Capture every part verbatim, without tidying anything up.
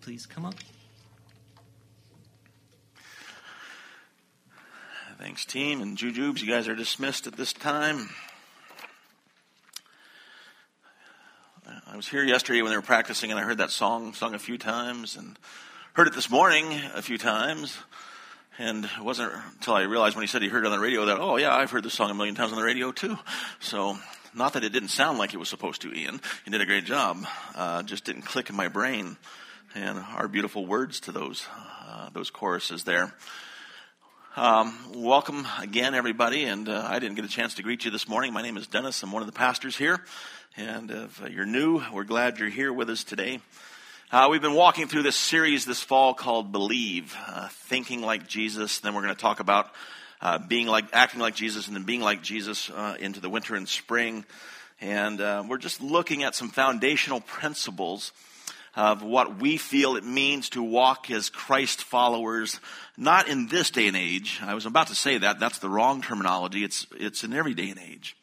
please come up. Thanks, team, and Jujubes, you guys are dismissed at this time. I was here yesterday when they were practicing, and I heard that song sung a few times, and heard it this morning a few times. And it wasn't until I realized when he said he heard it on the radio that, oh, yeah, I've heard this song a million times on the radio, too. So, not that it didn't sound like it was supposed to, Ian. You did a great job. Uh, just didn't click in my brain. And our beautiful words to those uh, those choruses there. Um, welcome again, everybody. And uh, I didn't get a chance to greet you this morning. My name is Dennis. I'm one of the pastors here. And if you're new, we're glad you're here with us today. Uh, we've been walking through this series this fall called Believe, uh, thinking like Jesus. Then we're going to talk about uh, being like, acting like Jesus, and then being like Jesus uh, into the winter and spring. And uh, we're just looking at some foundational principles of what we feel it means to walk as Christ followers, not in this day and age. I was about to say that. That's the wrong terminology. It's it's in every day and age.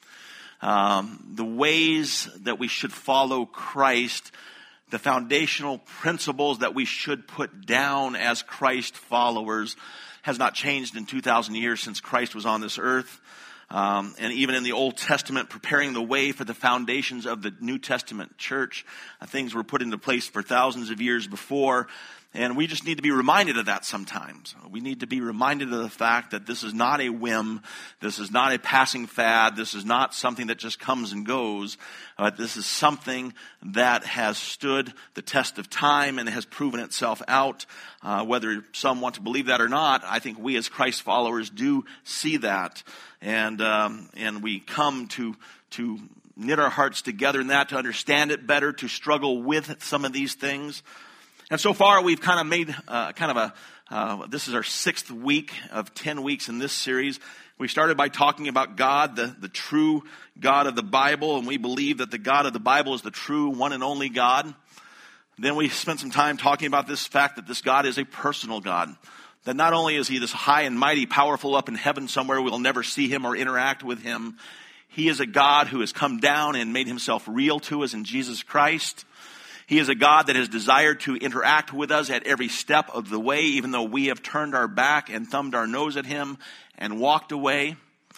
Um, the ways that we should follow Christ, the foundational principles that we should put down as Christ followers has not changed in two thousand years since Christ was on this earth. Um, and even in the Old Testament, preparing the way for the foundations of the New Testament church, uh, things were put into place for thousands of years before. And we just need to be reminded of that sometimes. We need to be reminded of the fact that this is not a whim. This is not a passing fad. This is not something that just comes and goes. Uh, this is something that has stood the test of time and has proven itself out. Uh, whether some want to believe that or not, I think we as Christ followers do see that. And um, and we come to to knit our hearts together in that, to understand it better, to struggle with some of these things. And so far, we've kind of made uh, kind of a, uh, this is our sixth week of ten weeks in this series. We started by talking about God, the, the true God of the Bible, and we believe that the God of the Bible is the true one and only God. Then we spent some time talking about this fact that this God is a personal God. That not only is he this high and mighty, powerful up in heaven somewhere, we'll never see him or interact with him. He is a God who has come down and made himself real to us in Jesus Christ. He is a God that has desired to interact with us at every step of the way, even though we have turned our back and thumbed our nose at him and walked away.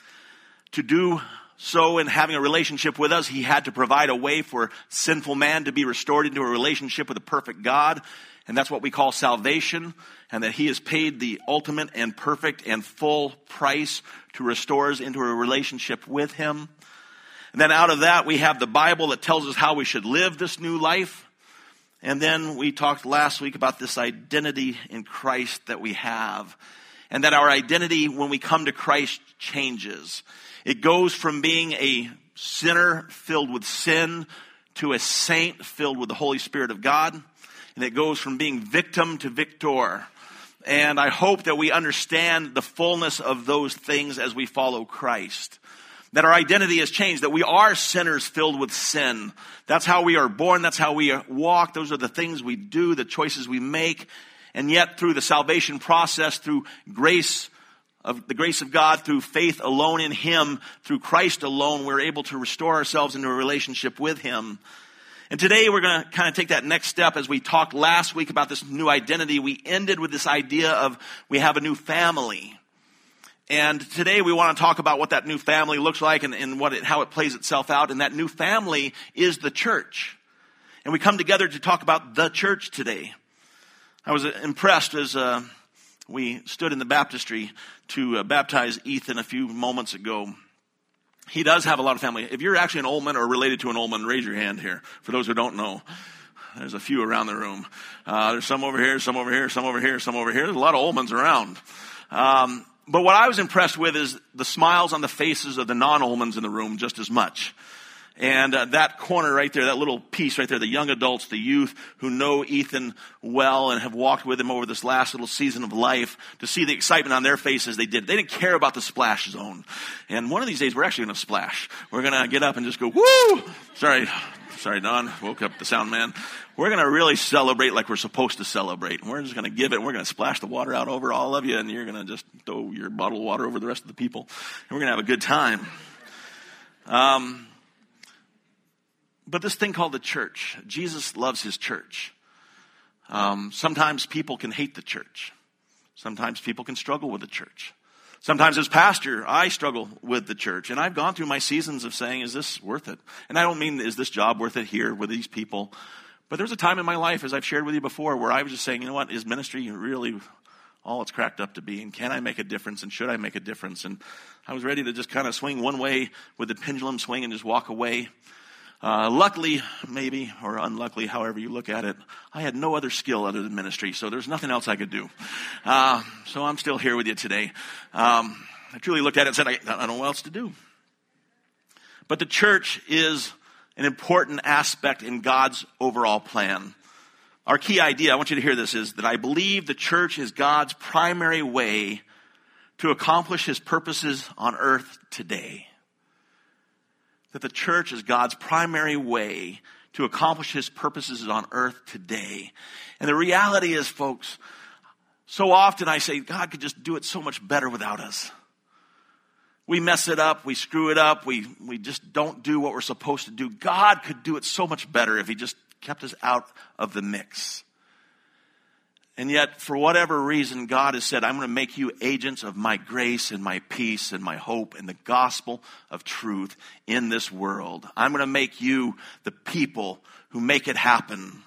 To do so in having a relationship with us, he had to provide a way for sinful man to be restored into a relationship with a perfect God. And that's what we call salvation. And that he has paid the ultimate and perfect and full price to restore us into a relationship with him. And then out of that, we have the Bible that tells us how we should live this new life. And then we talked last week about this identity in Christ that we have. And that our identity when we come to Christ changes. It goes from being a sinner filled with sin to a saint filled with the Holy Spirit of God. And it goes from being victim to victor. And I hope that we understand the fullness of those things as we follow Christ. That our identity has changed, that we are sinners filled with sin. That's how we are born, that's how we walk, those are the things we do, the choices we make. And yet through the salvation process, through grace of the grace of God, through faith alone in him, through Christ alone, we're able to restore ourselves into a relationship with him. And today we're going to kind of take that next step. As we talked last week about this new identity, we ended with this idea of we have a new family. And today we want to talk about what that new family looks like and, and what it, how it plays itself out. And that new family is the church. And we come together to talk about the church today. I was impressed as uh, we stood in the baptistry to uh, baptize Ethan a few moments ago. He does have a lot of family. If you're actually an Ullman or related to an Ullman, raise your hand here. For those who don't know, there's a few around the room. Uh, there's some over here, some over here, some over here, some over here. There's a lot of Ullmans around. Um, But what I was impressed with is the smiles on the faces of the non-Ullmans in the room just as much. And uh, that corner right there, that little piece right there, the young adults, the youth who know Ethan well and have walked with him over this last little season of life, to see the excitement on their faces they did. They didn't care about the splash zone. And one of these days we're actually going to splash. We're going to get up and just go, woo! Sorry, sorry, Don, woke up the sound man. We're going to really celebrate like we're supposed to celebrate. And we're just going to give it. And we're going to splash the water out over all of you. And you're going to just throw your bottle of water over the rest of the people. And we're going to have a good time. Um, but this thing called the church, Jesus loves his church. Um, sometimes people can hate the church. Sometimes people can struggle with the church. Sometimes as pastor, I struggle with the church. And I've gone through my seasons of saying, is this worth it? And I don't mean, is this job worth it here with these people? But there's a time in my life, as I've shared with you before, where I was just saying, you know what, is ministry really all it's cracked up to be? And can I make a difference? And should I make a difference? And I was ready to just kind of swing one way with the pendulum swing and just walk away. Uh, luckily, maybe, or unluckily, however you look at it, I had no other skill other than ministry, so there's nothing else I could do. Uh, so I'm still here with you today. Um, I truly looked at it and said, I, I don't know what else to do. But the church is an important aspect in God's overall plan. Our key idea, I want you to hear this, is that I believe the church is God's primary way to accomplish his purposes on earth today. That the church is God's primary way to accomplish his purposes on earth today. And the reality is, folks, so often I say, God could just do it so much better without us. We mess it up, we screw it up, we, we just don't do what we're supposed to do. God could do it so much better if he just kept us out of the mix. And yet, for whatever reason, God has said, I'm going to make you agents of my grace and my peace and my hope and the gospel of truth in this world. I'm going to make you the people who make it happen.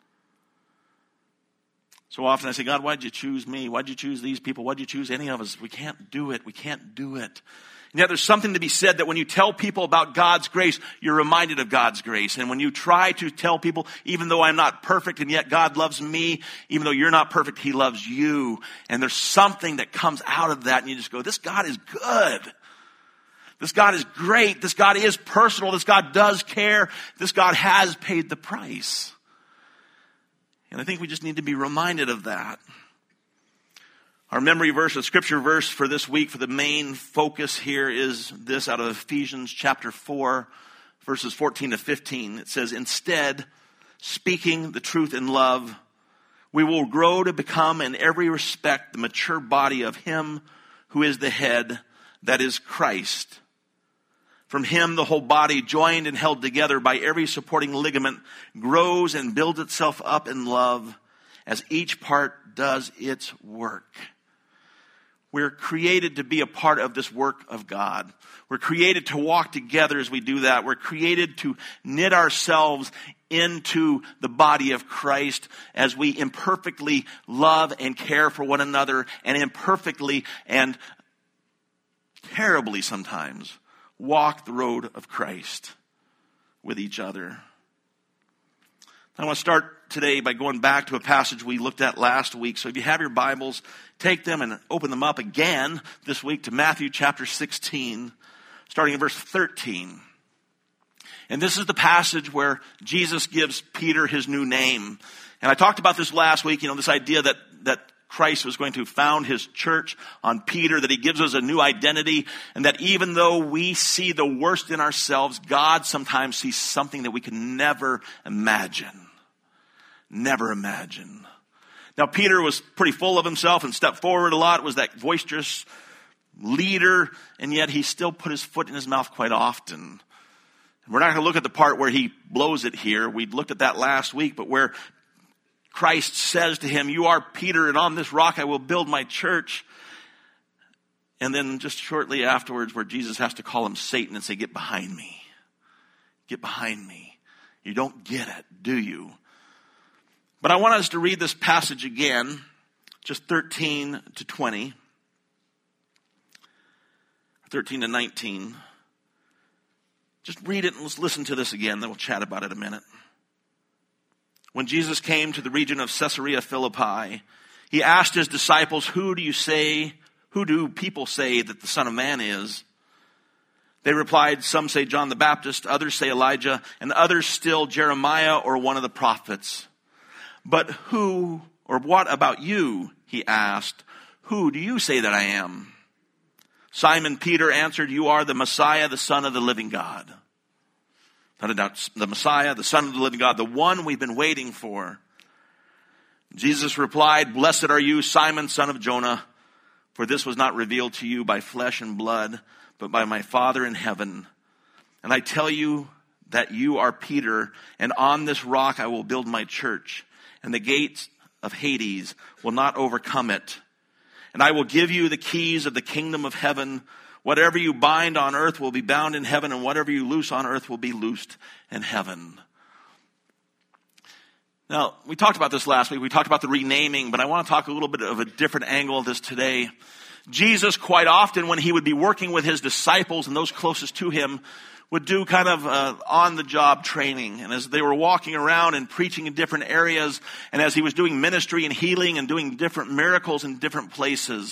So often I say, God, why'd you choose me? Why'd you choose these people? Why'd you choose any of us? We can't do it. We can't do it. And yet there's something to be said that when you tell people about God's grace, you're reminded of God's grace. And when you try to tell people, even though I'm not perfect and yet God loves me, even though you're not perfect, he loves you. And there's something that comes out of that and you just go, this God is good. This God is great. This God is personal. This God does care. This God has paid the price. And I think we just need to be reminded of that. Our memory verse, the scripture verse for this week, for the main focus here is this out of Ephesians chapter four, verses fourteen to fifteen. It says, instead, speaking the truth in love, we will grow to become in every respect the mature body of him who is the head, that is Christ. From him, the whole body, joined and held together by every supporting ligament, grows and builds itself up in love as each part does its work. We're created to be a part of this work of God. We're created to walk together as we do that. We're created to knit ourselves into the body of Christ as we imperfectly love and care for one another, and imperfectly and terribly sometimes walk the road of Christ with each other. I want to start today by going back to a passage we looked at last week. So if you have your Bibles, take them and open them up again this week to Matthew chapter sixteen, starting in verse thirteen. And this is the passage where Jesus gives Peter his new name. And I talked about this last week, you know, this idea that, that Christ was going to found his church on Peter, that he gives us a new identity, and that even though we see the worst in ourselves, God sometimes sees something that we can never imagine. Never imagine. Now, Peter was pretty full of himself and stepped forward a lot, was that boisterous leader, and yet he still put his foot in his mouth quite often. We're not going to look at the part where he blows it here. We looked at that last week, but where Christ says to him, you are Peter, and on this rock I will build my church. And then just shortly afterwards, where Jesus has to call him Satan and say, get behind me. Get behind me. You don't get it, do you? But I want us to read this passage again, just thirteen to twenty. thirteen to nineteen. Just read it and let's listen to this again, then we'll chat about it a minute. When Jesus came to the region of Caesarea Philippi, he asked his disciples, who do you say, who do people say that the Son of Man is? They replied, some say John the Baptist, others say Elijah, and others still Jeremiah or one of the prophets. But who, or what about you, he asked, who do you say that I am? Simon Peter answered, you are the Messiah, the Son of the living God. Not a doubt, the Messiah, the Son of the living God, the one we've been waiting for. Jesus replied, blessed are you, Simon, son of Jonah, for this was not revealed to you by flesh and blood, but by my Father in heaven. And I tell you that you are Peter, and on this rock I will build my church, and the gates of Hades will not overcome it. And I will give you the keys of the kingdom of heaven. Whatever you bind on earth will be bound in heaven, and whatever you loose on earth will be loosed in heaven. Now, we talked about this last week. We talked about the renaming, but I want to talk a little bit of a different angle of this today. Jesus, quite often, when he would be working with his disciples and those closest to him, would do kind of uh, on-the-job training. And as they were walking around and preaching in different areas, and as he was doing ministry and healing and doing different miracles in different places,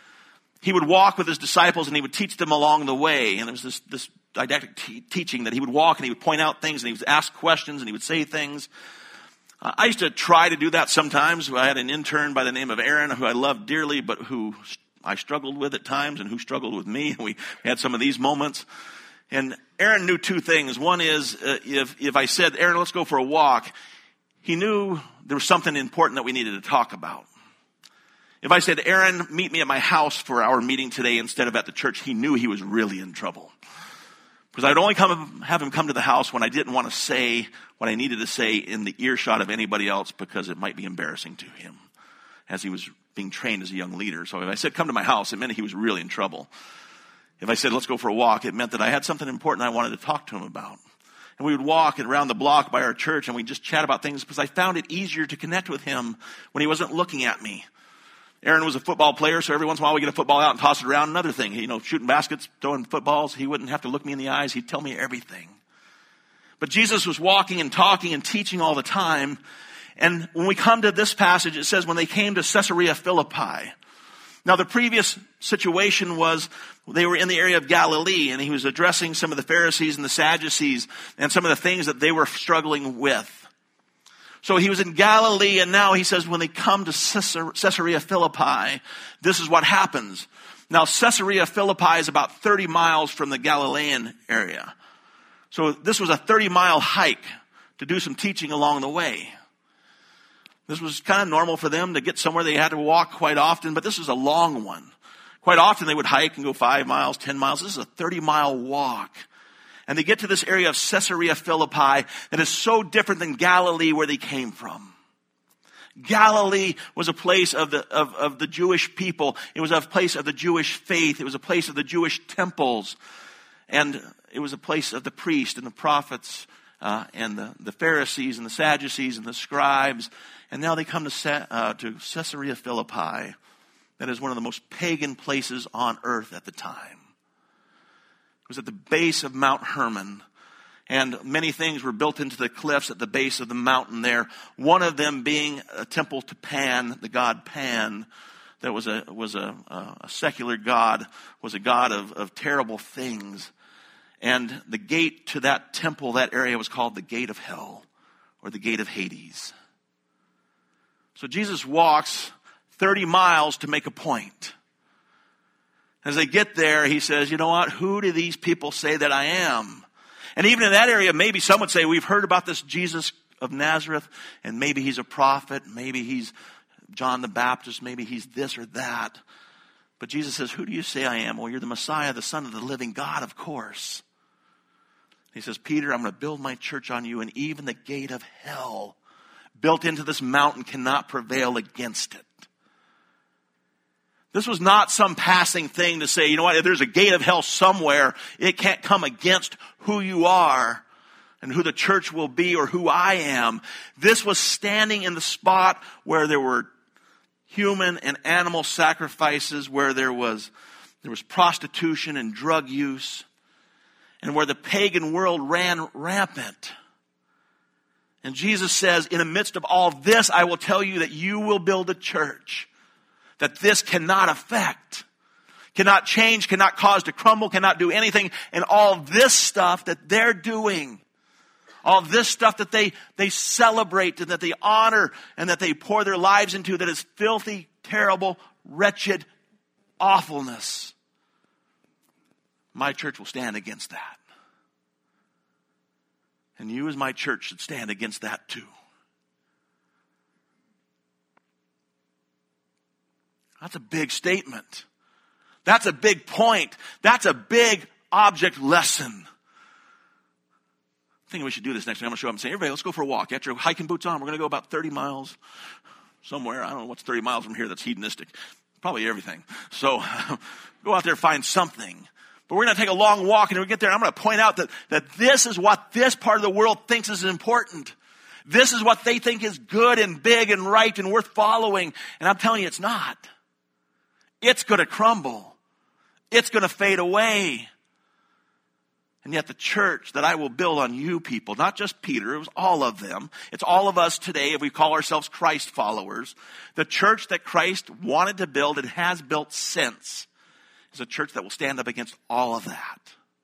he would walk with his disciples and he would teach them along the way. And there was this, this didactic te- teaching that he would walk and he would point out things and he would ask questions and he would say things. Uh, I used to try to do that sometimes. I had an intern by the name of Aaron who I loved dearly, but who I struggled with at times and who struggled with me. We had some of these moments. And Aaron knew two things. One is, uh, if, if I said, Aaron, let's go for a walk, he knew there was something important that we needed to talk about. If I said, Aaron, meet me at my house for our meeting today instead of at the church, he knew he was really in trouble. Because I'd only come have him come to the house when I didn't want to say what I needed to say in the earshot of anybody else because it might be embarrassing to him as he was being trained as a young leader. So if I said, come to my house, it meant he was really in trouble. If I said, let's go for a walk, it meant that I had something important I wanted to talk to him about. And we would walk around the block by our church and we'd just chat about things because I found it easier to connect with him when he wasn't looking at me. Aaron was a football player, so every once in a while we get a football out and toss it around. Another thing, you know, shooting baskets, throwing footballs, he wouldn't have to look me in the eyes. He'd tell me everything. But Jesus was walking and talking and teaching all the time. And when we come to this passage, it says when they came to Caesarea Philippi. Now, the previous situation was they were in the area of Galilee, and he was addressing some of the Pharisees and the Sadducees and some of the things that they were struggling with. So he was in Galilee, and now he says when they come to Caesarea Philippi, this is what happens. Now, Caesarea Philippi is about thirty miles from the Galilean area. So this was a thirty-mile hike to do some teaching along the way. This was kind of normal for them to get somewhere. They had to walk quite often, but this was a long one. Quite often they would hike and go five miles, ten miles. This is a thirty-mile walk. And they get to this area of Caesarea Philippi that is so different than Galilee where they came from. Galilee was a place of the, of, of the Jewish people. It was a place of the Jewish faith. It was a place of the Jewish temples. And it was a place of the priests and the prophets uh, and the, the Pharisees and the Sadducees and the scribes. And now they come to, uh, to Caesarea Philippi. That is one of the most pagan places on earth at the time. It was at the base of Mount Hermon. And many things were built into the cliffs at the base of the mountain there. One of them being a temple to Pan, the god Pan. That was a, was a, a secular god, was a god of, of terrible things. And the gate to that temple, that area was called the gate of hell, or the gate of Hades. So Jesus walks thirty miles to make a point. As they get there, he says, you know what? Who do these people say that I am? And even in that area, maybe some would say, we've heard about this Jesus of Nazareth, and maybe he's a prophet, maybe he's John the Baptist, maybe he's this or that. But Jesus says, who do you say I am? Well, you're the Messiah, the Son of the living God, of course. He says, Peter, I'm going to build my church on you, and even the gate of hell built into this mountain cannot prevail against it. This was not some passing thing to say, you know what, if there's a gate of hell somewhere, it can't come against who you are and who the church will be or who I am. This was standing in the spot where there were human and animal sacrifices, where there was, there was prostitution and drug use, and where the pagan world ran rampant. And Jesus says, in the midst of all this, I will tell you that you will build a church that this cannot affect, cannot change, cannot cause to crumble, cannot do anything. And all this stuff that they're doing, all this stuff that they, they celebrate and that they honor and that they pour their lives into, that is filthy, terrible, wretched awfulness. My church will stand against that. And you as my church should stand against that too. That's a big statement. That's a big point. That's a big object lesson. thinking we should do this next week. I'm going to show up and say, everybody, let's go for a walk. Get your hiking boots on. We're going to go about thirty miles somewhere. I don't know what's thirty miles from here that's hedonistic. Probably everything. So go out there, find something. But we're going to take a long walk, and when we get there, I'm going to point out that, that this is what this part of the world thinks is important. This is what they think is good and big and right and worth following. And I'm telling you, it's not. It's going to crumble. It's going to fade away. And yet the church that I will build on you people, not just Peter, it was all of them. It's all of us today if we call ourselves Christ followers. The church that Christ wanted to build and has built since is a church that will stand up against all of that.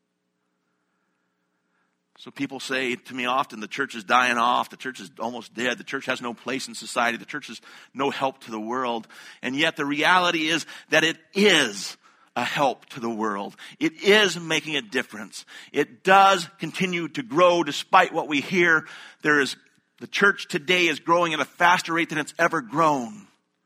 So people say to me often, the church is dying off, the church is almost dead, the church has no place in society, the church is no help to the world. And yet the reality is that it is a help to the world. It is making a difference. It does continue to grow despite what we hear. There is, the church today is growing at a faster rate than it's ever grown.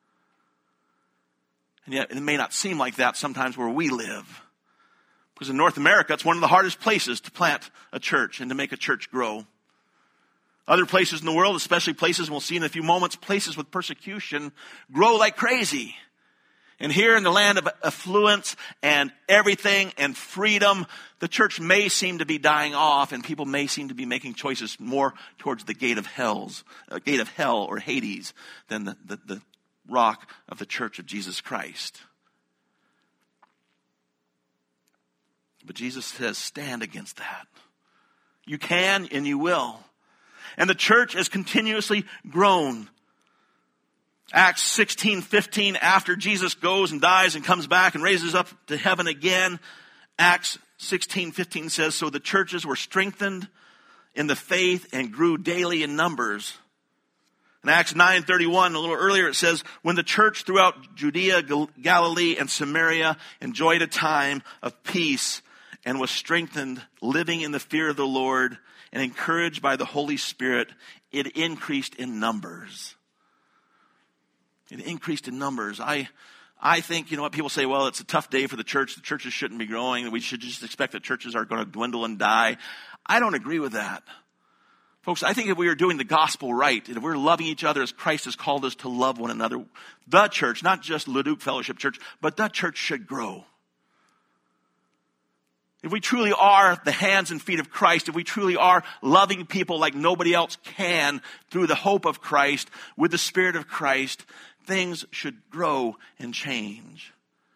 And yet it may not seem like that sometimes where we live. Because in North America, it's one of the hardest places to plant a church and to make a church grow. Other places in the world, especially places we'll see in a few moments, places with persecution, grow like crazy. And here in the land of affluence and everything and freedom, the church may seem to be dying off, and people may seem to be making choices more towards the gate of hell's, uh, gate of hell or Hades than the, the, the rock of the church of Jesus Christ. But Jesus says, stand against that. You can and you will. And the church has continuously grown. Acts sixteen fifteen, after Jesus goes and dies and comes back and raises up to heaven again, Acts sixteen fifteen says, so the churches were strengthened in the faith and grew daily in numbers. In Acts nine thirty-one, a little earlier, it says, when the church throughout Judea, Galilee, and Samaria enjoyed a time of peace and was strengthened, living in the fear of the Lord and encouraged by the Holy Spirit, it increased in numbers. It increased in numbers. I I think, you know what, people say, well, it's a tough day for the church. The churches shouldn't be growing. We should just expect that churches are going to dwindle and die. I don't agree with that. Folks, I think if we are doing the gospel right, and if we're loving each other as Christ has called us to love one another, the church, not just Leduc Fellowship Church, but the church should grow. If we truly are the hands and feet of Christ, if we truly are loving people like nobody else can through the hope of Christ, with the Spirit of Christ, things should grow and change.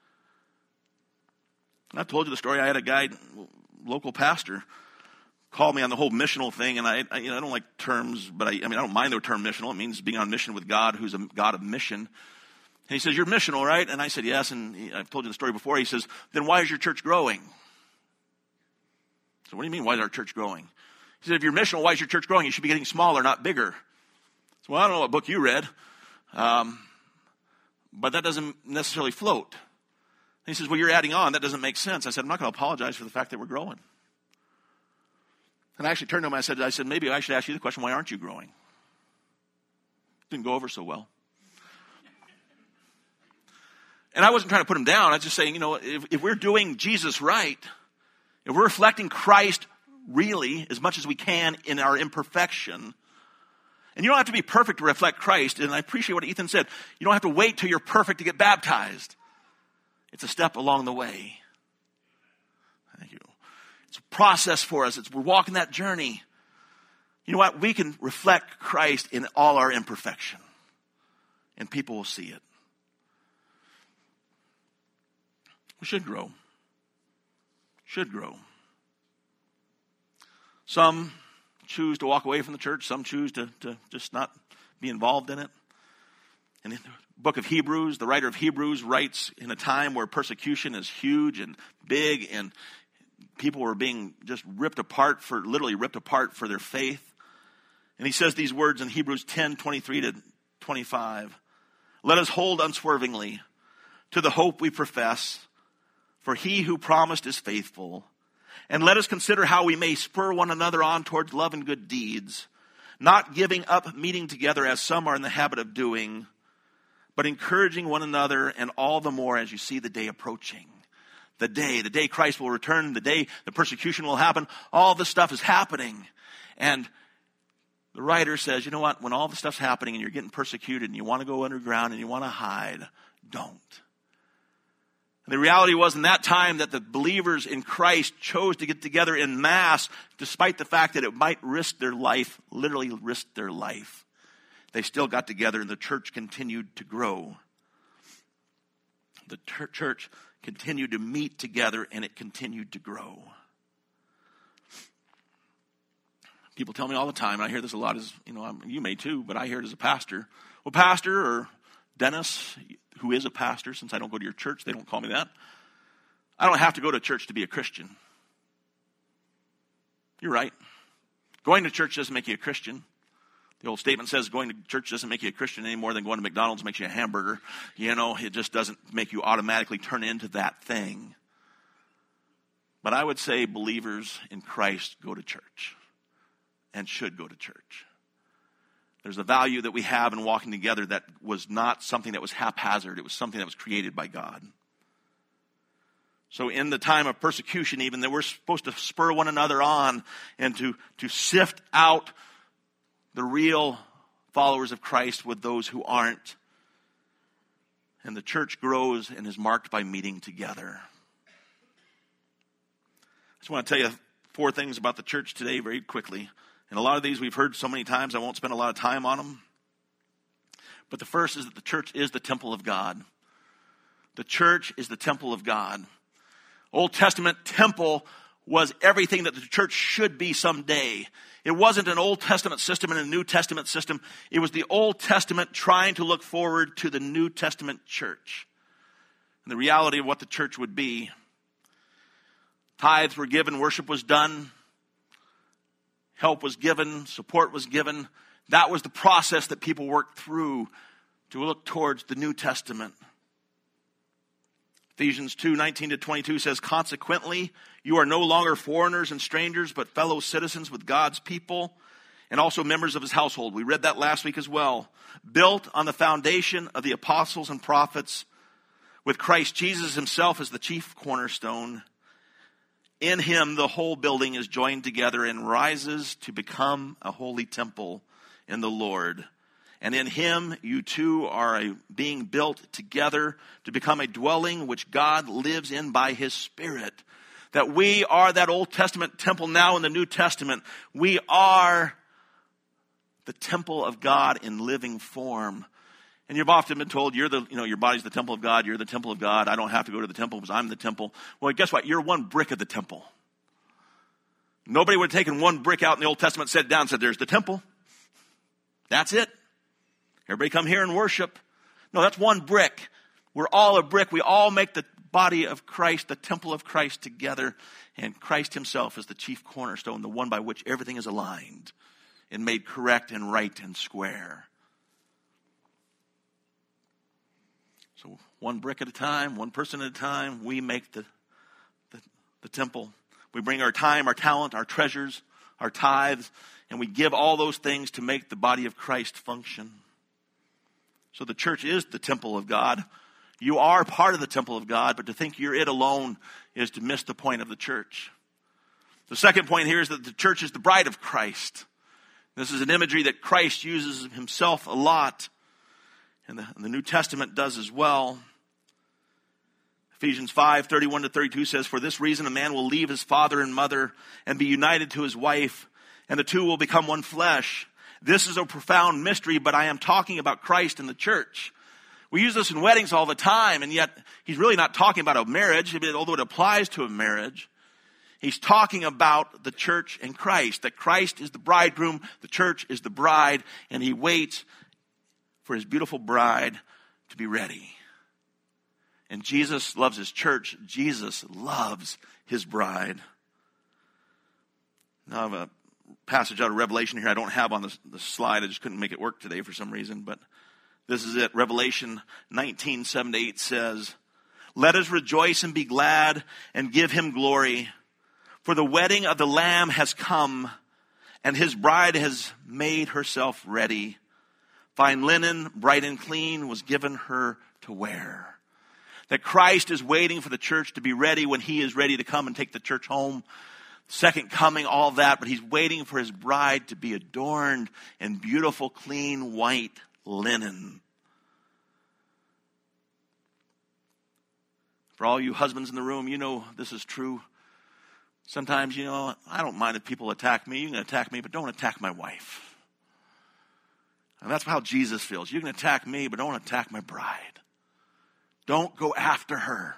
And I told you the story. I had a guy, local pastor, called me on the whole missional thing, and I, I, you know, I don't like terms, but I, I mean, I don't mind the term missional. It means being on mission with God, who's a God of mission. And he says, you're missional, right? And I said, yes. And he, I've told you the story before. He says, then why is your church growing? So what do you mean, why is our church growing? He said, if you're missional, why is your church growing? You should be getting smaller, not bigger. So, well, I don't know what book you read, um, but that doesn't necessarily float. And he says, well, you're adding on. That doesn't make sense. I said, I'm not going to apologize for the fact that we're growing. And I actually turned to him and I said, I said, maybe I should ask you the question, why aren't you growing? Didn't go over so well. And I wasn't trying to put him down. I was just saying, you know, if, if we're doing Jesus right, if we're reflecting Christ really as much as we can in our imperfection, and you don't have to be perfect to reflect Christ, and I appreciate what Ethan said, you don't have to wait till you're perfect to get baptized. It's a step along the way. Thank you. It's a process for us. It's, we're walking that journey. You know what? We can reflect Christ in all our imperfection, and people will see it. We should grow. Should grow. Some choose to walk away from the church. Some choose to, to just not be involved in it. And in the book of Hebrews, the writer of Hebrews writes in a time where persecution is huge and big and people were being just ripped apart for, literally ripped apart for their faith. And he says these words in Hebrews ten, twenty-three to twenty-five. Let us hold unswervingly to the hope we profess, for he who promised is faithful. And let us consider how we may spur one another on towards love and good deeds, not giving up meeting together as some are in the habit of doing, but encouraging one another, and all the more as you see the day approaching. The day, the day Christ will return, the day the persecution will happen, all this stuff is happening. And the writer says, you know what, when all this stuff's happening and you're getting persecuted and you want to go underground and you want to hide, don't. And the reality was in that time that the believers in Christ chose to get together in mass, despite the fact that it might risk their life, literally risk their life. They still got together and the church continued to grow. The ter- church continued to meet together and it continued to grow. People tell me all the time, and I hear this a lot as, you know, I'm, you may too, but I hear it as a pastor. Well, pastor, or Dennis, who is a pastor, since I don't go to your church, they don't call me that. I don't have to go to church to be a Christian. You're right. Going to church doesn't make you a Christian. The old statement says going to church doesn't make you a Christian any more than going to McDonald's makes you a hamburger. You know, it just doesn't make you automatically turn into that thing. But I would say believers in Christ go to church and should go to church. There's a value that we have in walking together that was not something that was haphazard. It was something that was created by God. So in the time of persecution even, that we're supposed to spur one another on and to, to sift out the real followers of Christ with those who aren't. And the church grows and is marked by meeting together. I just want to tell you four things about the church today very quickly. And a lot of these we've heard so many times, I won't spend a lot of time on them. But the first is that the church is the temple of God. The church is the temple of God. Old Testament temple was everything that the church should be someday. It wasn't an Old Testament system and a New Testament system. It was the Old Testament trying to look forward to the New Testament church. And the reality of what the church would be. Tithes were given, worship was done. Help was given, support was given. That was the process that people worked through to look towards the New Testament. Ephesians two, nineteen to twenty-two says, consequently, you are no longer foreigners and strangers, but fellow citizens with God's people and also members of his household. We read that last week as well. Built on the foundation of the apostles and prophets, with Christ Jesus himself as the chief cornerstone. In him, the whole building is joined together and rises to become a holy temple in the Lord. And in him, you too are a, being built together to become a dwelling which God lives in by his Spirit. That we are that Old Testament temple now in the New Testament. We are the temple of God in living form. And you've often been told, you're the, you know, your body's the temple of God, you're the temple of God. I don't have to go to the temple because I'm the temple. Well, guess what? You're one brick of the temple. Nobody would have taken one brick out in the Old Testament, set it down and said, there's the temple. That's it. Everybody come here and worship. No, that's one brick. We're all a brick. We all make the body of Christ, the temple of Christ together. And Christ himself is the chief cornerstone, the one by which everything is aligned and made correct and right and square. So one brick at a time, one person at a time, we make the, the, the temple. We bring our time, our talent, our treasures, our tithes, and we give all those things to make the body of Christ function. So the church is the temple of God. You are part of the temple of God, but to think you're it alone is to miss the point of the church. The second point here is that the church is the bride of Christ. This is an imagery that Christ uses himself a lot. And the, and the New Testament does as well. Ephesians five, thirty-one to thirty-two says, for this reason a man will leave his father and mother and be united to his wife, and the two will become one flesh. This is a profound mystery, but I am talking about Christ and the church. We use this in weddings all the time, and yet he's really not talking about a marriage, although it applies to a marriage. He's talking about the church and Christ, that Christ is the bridegroom, the church is the bride, and he waits for his beautiful bride to be ready. And Jesus loves his church. Jesus loves his bride. Now I have a passage out of Revelation here I don't have on the, the slide. I just couldn't make it work today for some reason. But this is it. Revelation nineteen, seven to eight says, let us rejoice and be glad and give him glory. For the wedding of the Lamb has come, and his bride has made herself ready. Fine linen, bright and clean, was given her to wear. That Christ is waiting for the church to be ready when he is ready to come and take the church home. Second coming, all that, but he's waiting for his bride to be adorned in beautiful, clean, white linen. For all you husbands in the room, you know this is true. Sometimes, you know, I don't mind if people attack me. You can attack me, but don't attack my wife. And that's how Jesus feels. You can attack me, but don't attack my bride. Don't go after her.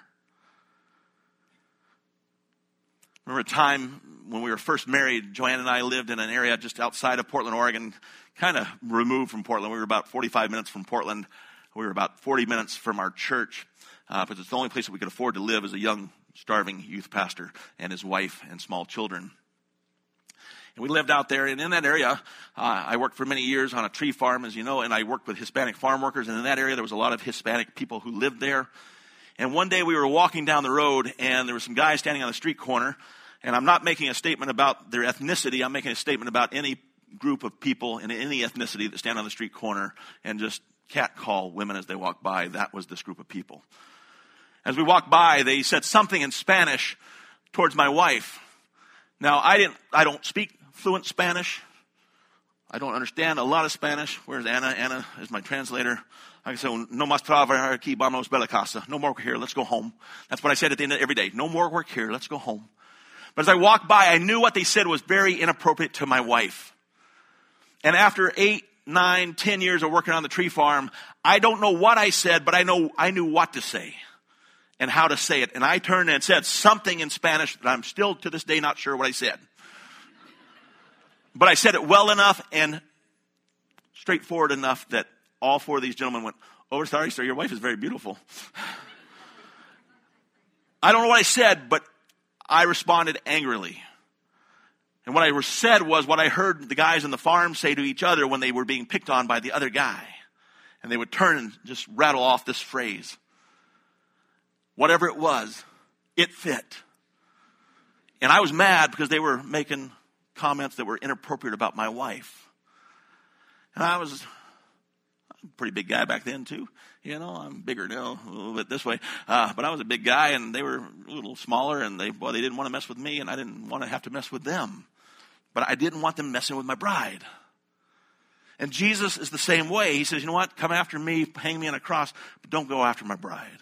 Remember a time when we were first married, Joanne and I lived in an area just outside of Portland, Oregon, kind of removed from Portland. We were about forty-five minutes from Portland. We were about forty minutes from our church, uh, because it's the only place that we could afford to live as a young, starving youth pastor and his wife and small children. And we lived out there, and in that area, uh, I worked for many years on a tree farm, as you know, and I worked with Hispanic farm workers, and in that area there was a lot of Hispanic people who lived there. And one day we were walking down the road, and there were some guys standing on the street corner, and I'm not making a statement about their ethnicity, I'm making a statement about any group of people in any ethnicity that stand on the street corner and just catcall women as they walk by. That was this group of people. As we walked by, they said something in Spanish towards my wife. Now, I didn't, I don't speak fluent Spanish. I don't understand a lot of Spanish. Where's Anna? Anna is my translator. I said, no más trabajar aquí, vamos a la casa. No more work here, let's go home. That's what I said at the end of every day. No more work here, let's go home. But as I walked by, I knew what they said was very inappropriate to my wife. And after eight, nine, ten years of working on the tree farm, I don't know what I said, but I know I knew what to say and how to say it. And I turned and said something in Spanish that I'm still to this day not sure what I said. But I said it well enough and straightforward enough that all four of these gentlemen went, oh, sorry, sir, your wife is very beautiful. I don't know what I said, but I responded angrily. And what I said was what I heard the guys in the farm say to each other when they were being picked on by the other guy. And they would turn and just rattle off this phrase. Whatever it was, it fit. And I was mad because they were making comments that were inappropriate about my wife. And I was a pretty big guy back then too. You know, I'm bigger now, a little bit this way. Uh, but I was a big guy and they were a little smaller and they, well, they didn't want to mess with me and I didn't want to have to mess with them. But I didn't want them messing with my bride. And Jesus is the same way. He says, you know what? Come after me, hang me on a cross, but don't go after my bride.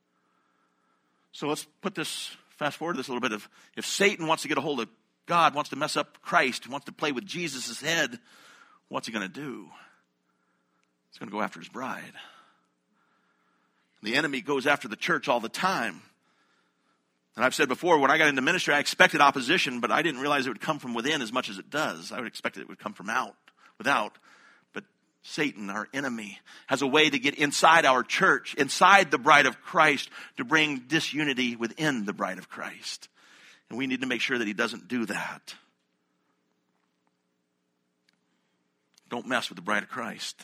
So let's put this, fast forward this a little bit. Of, if Satan wants to get a hold of God, wants to mess up Christ, wants to play with Jesus' head, what's he going to do? He's going to go after his bride. The enemy goes after the church all the time. And I've said before, when I got into ministry, I expected opposition, but I didn't realize it would come from within as much as it does. I would expect it would come from out, without. But Satan, our enemy, has a way to get inside our church, inside the bride of Christ, to bring disunity within the bride of Christ. And we need to make sure that he doesn't do that. Don't mess with the bride of Christ.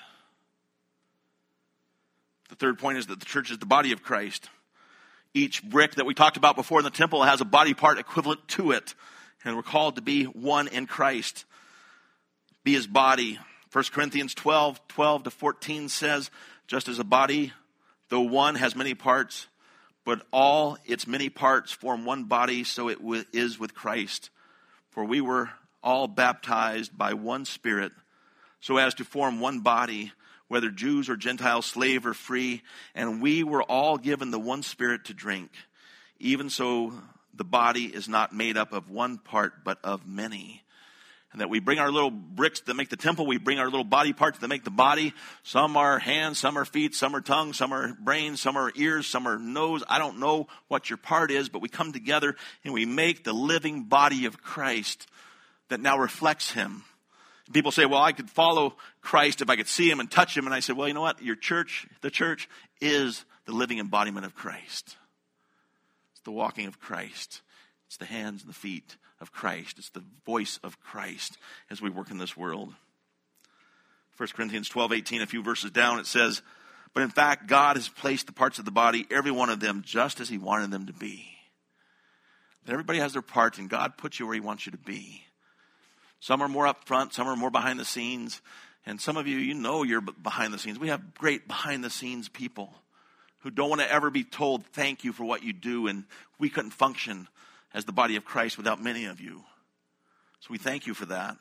The third point is that the church is the body of Christ. Each brick that we talked about before in the temple has a body part equivalent to it. And we're called to be one in Christ. Be his body. First Corinthians twelve, twelve to fourteen says, just as a body, though one has many parts, but all its many parts form one body, so it is with Christ. For we were all baptized by one Spirit, so as to form one body, whether Jews or Gentiles, slave or free, and we were all given the one Spirit to drink. Even so, the body is not made up of one part, but of many. And that we bring our little bricks that make the temple, we bring our little body parts that make the body. Some are hands, some are feet, some are tongue, some are brains, some are ears, some are nose. I don't know what your part is, but we come together and we make the living body of Christ that now reflects him. People say, well, I could follow Christ if I could see him and touch him. And I said, well, you know what? Your church, the church, is the living embodiment of Christ. It's the walking of Christ. It's the hands and the feet of Christ. It's the voice of Christ as we work in this world. First Corinthians twelve, eighteen, a few verses down, it says, but in fact, God has placed the parts of the body, every one of them, just as he wanted them to be. Everybody has their part, and God puts you where he wants you to be. Some are more up front, some are more behind the scenes. And some of you, you know you're behind the scenes. We have great behind the scenes people who don't want to ever be told thank you for what you do, and we couldn't function as the body of Christ without many of you. So we thank you for that.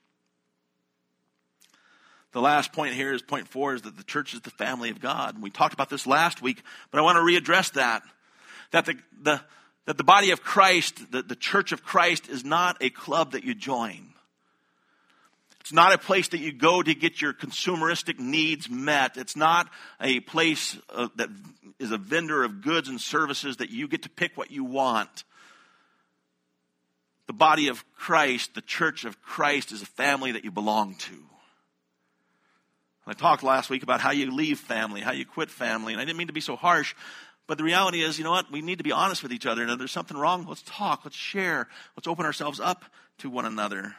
The last point here is point four, is that the church is the family of God. We talked about this last week, but I want to readdress that. That the, the, that the body of Christ, the, the church of Christ, is not a club that you join. It's not a place that you go to get your consumeristic needs met. It's not a place uh, that is a vendor of goods and services that you get to pick what you want. The body of Christ, the church of Christ, is a family that you belong to. I talked last week about how you leave family, how you quit family, and I didn't mean to be so harsh, but the reality is, you know what? We need to be honest with each other, and if there's something wrong, let's talk, let's share, let's open ourselves up to one another.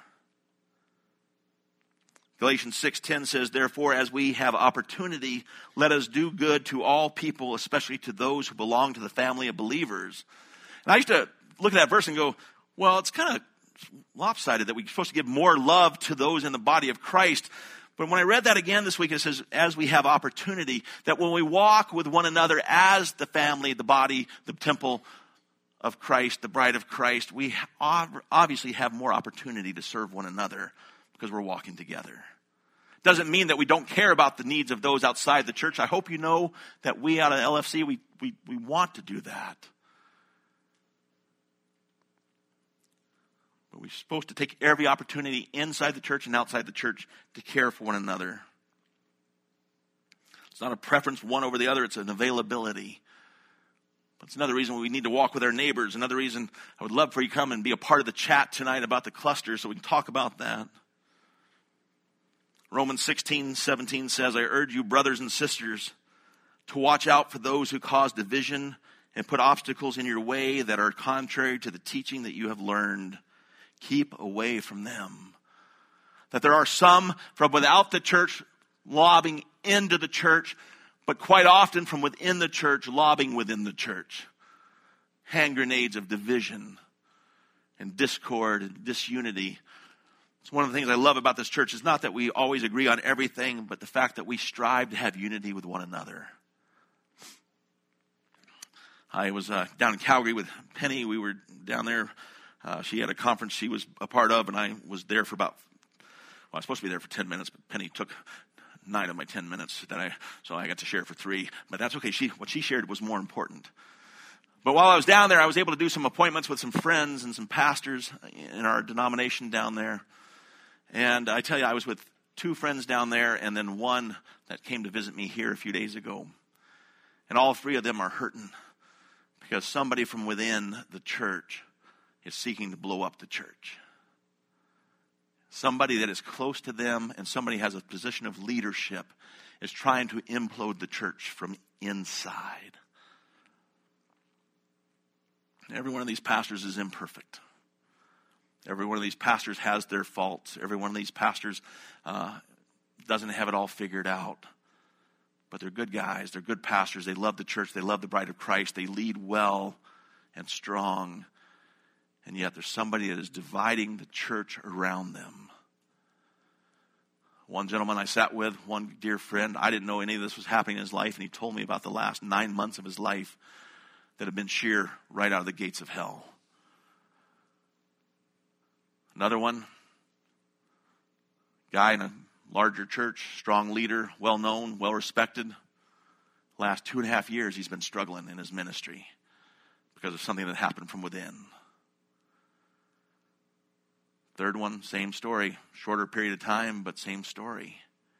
Galatians six ten says, therefore, as we have opportunity, let us do good to all people, especially to those who belong to the family of believers. And I used to look at that verse and go, well, it's kind of lopsided that we're supposed to give more love to those in the body of Christ. But when I read that again this week, it says, as we have opportunity, that when we walk with one another as the family, the body, the temple of Christ, the bride of Christ, we obviously have more opportunity to serve one another because we're walking together. Doesn't mean that we don't care about the needs of those outside the church. I hope you know that we out of L F C, we, we, we want to do that. But we're supposed to take every opportunity inside the church and outside the church to care for one another. It's not a preference one over the other. It's an availability. But it's another reason we need to walk with our neighbors. Another reason I would love for you to come and be a part of the chat tonight about the cluster so we can talk about that. Romans sixteen seventeen says, I urge you, brothers and sisters, to watch out for those who cause division and put obstacles in your way that are contrary to the teaching that you have learned. Keep away from them. That there are some from without the church lobbying into the church, but quite often from within the church lobbying within the church. Hand grenades of division and discord and disunity. It's one of the things I love about this church is not that we always agree on everything, but the fact that we strive to have unity with one another. I was uh, down in Calgary with Penny. We were down there. Uh, she had a conference she was a part of, and I was there for about, well, I was supposed to be there for ten minutes, but Penny took nine of my ten minutes, that I, so I got to share for three. But that's okay. She, what she shared was more important. But while I was down there, I was able to do some appointments with some friends and some pastors in our denomination down there. And I tell you, I was with two friends down there and then one that came to visit me here a few days ago. And all three of them are hurting because somebody from within the church is seeking to blow up the church. Somebody that is close to them and somebody has a position of leadership is trying to implode the church from inside. Every one of these pastors is imperfect. Every one of these pastors has their faults. Every one of these pastors uh, doesn't have it all figured out. But they're good guys. They're good pastors. They love the church. They love the bride of Christ. They lead well and strong. And yet there's somebody that is dividing the church around them. One gentleman I sat with, one dear friend, I didn't know any of this was happening in his life, and he told me about the last nine months of his life that have been sheer right out of the gates of hell. Another one, guy in a larger church, strong leader, well-known, well-respected. Last two and a half years he's been struggling in his ministry because of something that happened from within. Third one, same story. Shorter period of time, but same story.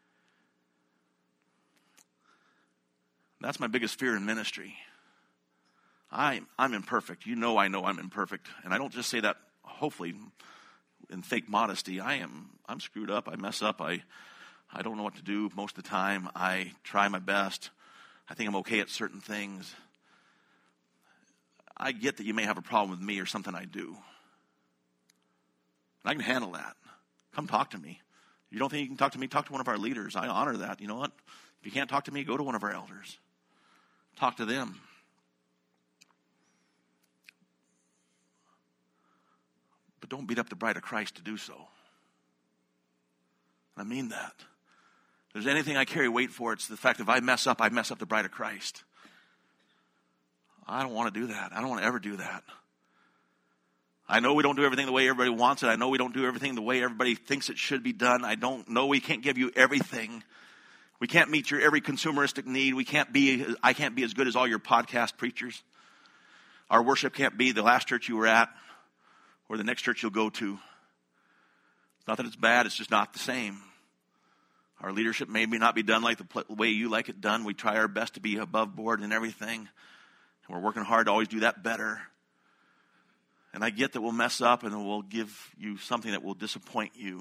That's my biggest fear in ministry. I'm, I'm imperfect. You know I know I'm imperfect. And I don't just say that, hopefully, in fake modesty. I am, I'm screwed up. I mess up. I, I don't know what to do most of the time. I try my best. I think I'm okay at certain things. I get that you may have a problem with me or something I do. I can handle that. Come talk to me. You don't think you can talk to me? Talk to one of our leaders. I honor that. You know what? If you can't talk to me, go to one of our elders. Talk to them. But don't beat up the bride of Christ to do so. I mean that. If there's anything I carry weight for, it's the fact that if I mess up, I mess up the bride of Christ. I don't want to do that. I don't want to ever do that. I know we don't do everything the way everybody wants it. I know we don't do everything the way everybody thinks it should be done. I don't know we can't give you everything. We can't meet your every consumeristic need. We can't be, I can't be as good as all your podcast preachers. Our worship can't be the last church you were at or the next church you'll go to. It's not that it's bad, it's just not the same. Our leadership may not be done like the way you like it done. We try our best to be above board and everything. And we're working hard to always do that better. And I get that we'll mess up and we'll give you something that will disappoint you.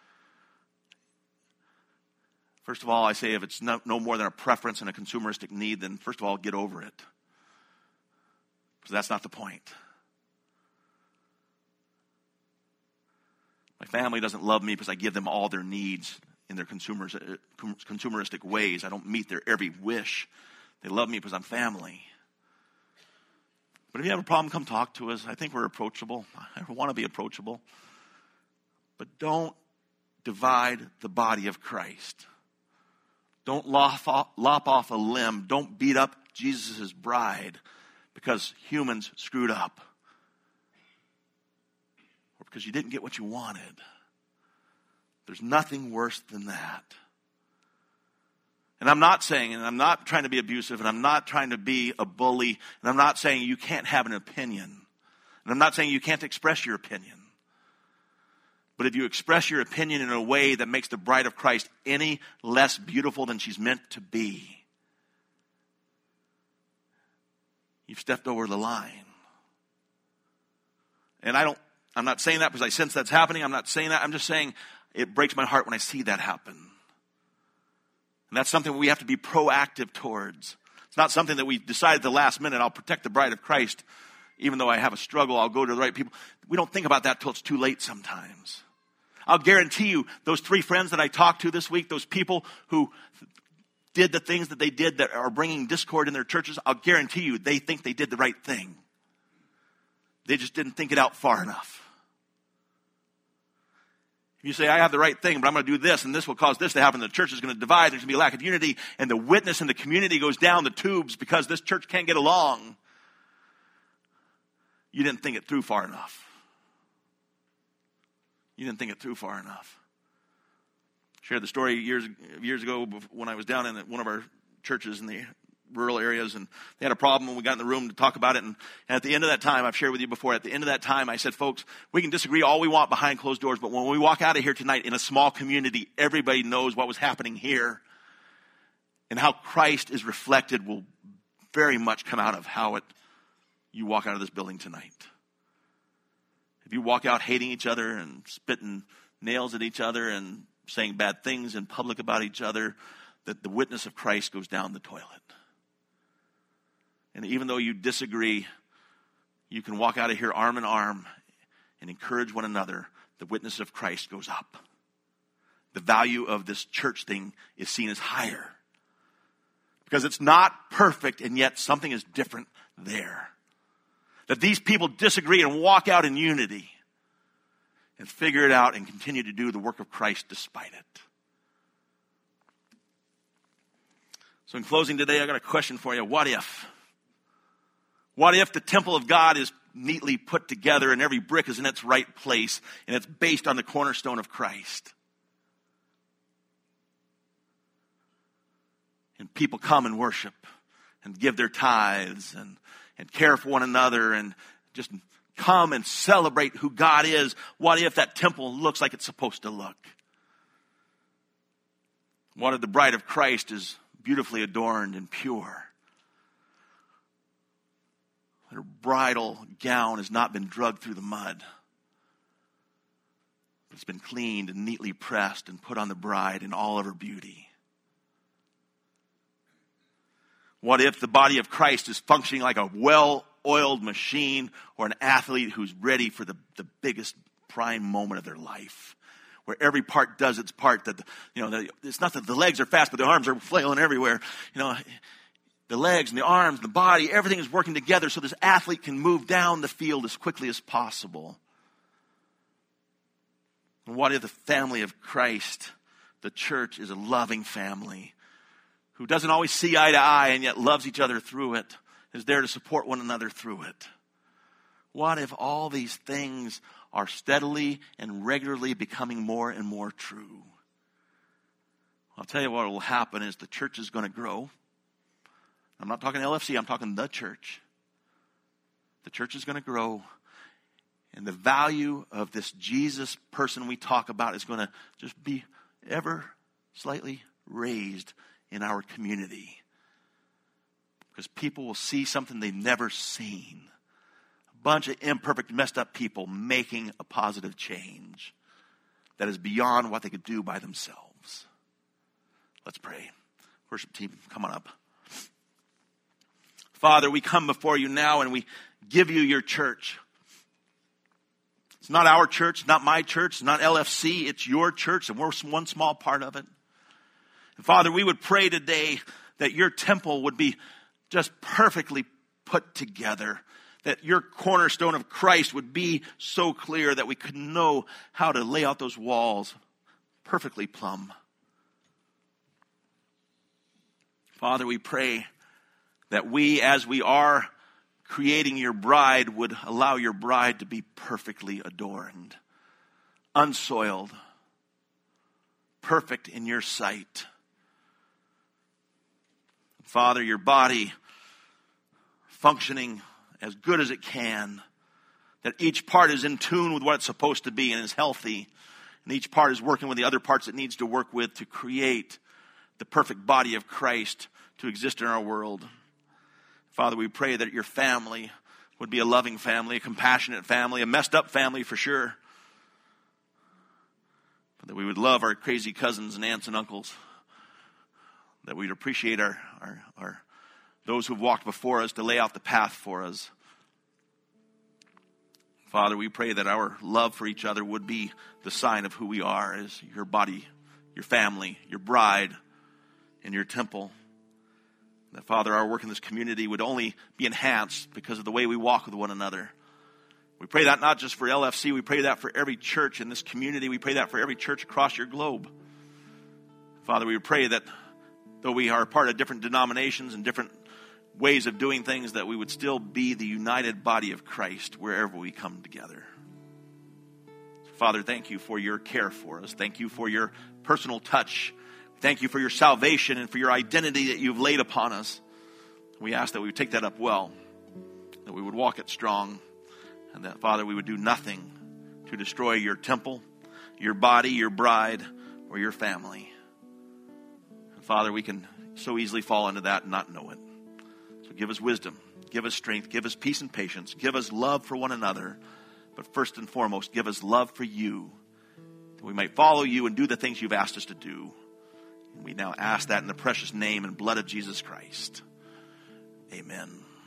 First of all, I say if it's no, no more than a preference and a consumeristic need, then first of all, get over it. Because that's not the point. My family doesn't love me because I give them all their needs in their consumers, consumeristic ways. I don't meet their every wish. They love me because I'm family. But if you have a problem, come talk to us. I think we're approachable. I want to be approachable. But don't divide the body of Christ. Don't lop off, lop off a limb. Don't beat up Jesus' bride because humans screwed up. Or because you didn't get what you wanted. There's nothing worse than that. And I'm not saying, and I'm not trying to be abusive, and I'm not trying to be a bully, and I'm not saying you can't have an opinion. And I'm not saying you can't express your opinion. But if you express your opinion in a way that makes the bride of Christ any less beautiful than she's meant to be, you've stepped over the line. And I don't, I'm not saying that because I sense that's happening. I'm not saying that. I'm just saying it breaks my heart when I see that happen. And that's something we have to be proactive towards. It's not something that we decide at the last minute, I'll protect the bride of Christ. Even though I have a struggle, I'll go to the right people. We don't think about that till it's too late sometimes. I'll guarantee you, those three friends that I talked to this week, those people who did the things that they did that are bringing discord in their churches, I'll guarantee you they think they did the right thing. They just didn't think it out far enough. If you say, I have the right thing, but I'm going to do this, and this will cause this to happen, the church is going to divide, there's going to be a lack of unity, and the witness in the community goes down the tubes because this church can't get along. You didn't think it through far enough. You didn't think it through far enough. I shared the story years years ago when I was down in one of our churches in the rural areas, and they had a problem, and we got in the room to talk about it. And, and at the end of that time, I've shared with you before, at the end of that time, I said, folks, we can disagree all we want behind closed doors, but when we walk out of here tonight in a small community, everybody knows what was happening here. And how Christ is reflected will very much come out of how it you walk out of this building tonight. If you walk out hating each other and spitting nails at each other and saying bad things in public about each other, that the witness of Christ goes down the toilet. And even though you disagree, you can walk out of here arm in arm and encourage one another. The witness of Christ goes up. The value of this church thing is seen as higher. Because it's not perfect, and yet something is different there. That these people disagree and walk out in unity and figure it out and continue to do the work of Christ despite it. So in closing today, I got a question for you. What if? What if the temple of God is neatly put together and every brick is in its right place and it's based on the cornerstone of Christ? And people come and worship and give their tithes and, and care for one another and just come and celebrate who God is. What if that temple looks like it's supposed to look? What if the bride of Christ is beautifully adorned and pure? Her bridal gown has not been drugged through the mud. It's been cleaned and neatly pressed and put on the bride in all of her beauty. What if the body of Christ is functioning like a well-oiled machine or an athlete who's ready for the, the biggest prime moment of their life? Where every part does its part. That the, you know, the, it's not that the legs are fast, but the arms are flailing everywhere. You know, the legs and the arms and the body, everything is working together so this athlete can move down the field as quickly as possible. And what if the family of Christ, the church, is a loving family who doesn't always see eye to eye and yet loves each other through it is there to support one another through it? What if all these things are steadily and regularly becoming more and more true? I'll tell you what will happen is the church is going to grow. I'm not talking L F C, I'm talking the church. The church is going to grow. And the value of this Jesus person we talk about is going to just be ever slightly raised in our community. Because people will see something they've never seen. A bunch of imperfect, messed up people making a positive change that is beyond what they could do by themselves. Let's pray. Worship team, come on up. Father, we come before you now and we give you your church. It's not our church, not my church, not L F C. It's your church, and we're one small part of it. And Father, we would pray today that your temple would be just perfectly put together, that your cornerstone of Christ would be so clear that we could know how to lay out those walls perfectly plumb. Father, we pray that we, as we are creating your bride, would allow your bride to be perfectly adorned, unsoiled, perfect in your sight. Father, your body functioning as good as it can, that each part is in tune with what it's supposed to be and is healthy, and each part is working with the other parts it needs to work with to create the perfect body of Christ to exist in our world. Father, we pray that your family would be a loving family, a compassionate family, a messed up family for sure. But that we would love our crazy cousins and aunts and uncles. That we'd appreciate our, our, our those who've walked before us to lay out the path for us. Father, we pray that our love for each other would be the sign of who we are as your body, your family, your bride, and your temple. That, Father, our work in this community would only be enhanced because of the way we walk with one another. We pray that not just for L F C, we pray that for every church in this community. We pray that for every church across your globe. Father, we pray that though we are part of different denominations and different ways of doing things, that we would still be the united body of Christ wherever we come together. Father, thank you for your care for us. Thank you for your personal touch. Thank you for your salvation and for your identity that you've laid upon us. We ask that we would take that up well, that we would walk it strong, and that, Father, we would do nothing to destroy your temple, your body, your bride, or your family. And Father, we can so easily fall into that and not know it. So give us wisdom, give us strength, give us peace and patience, give us love for one another, but first and foremost, give us love for you, that we might follow you and do the things you've asked us to do. We now ask that in the precious name and blood of Jesus Christ. Amen.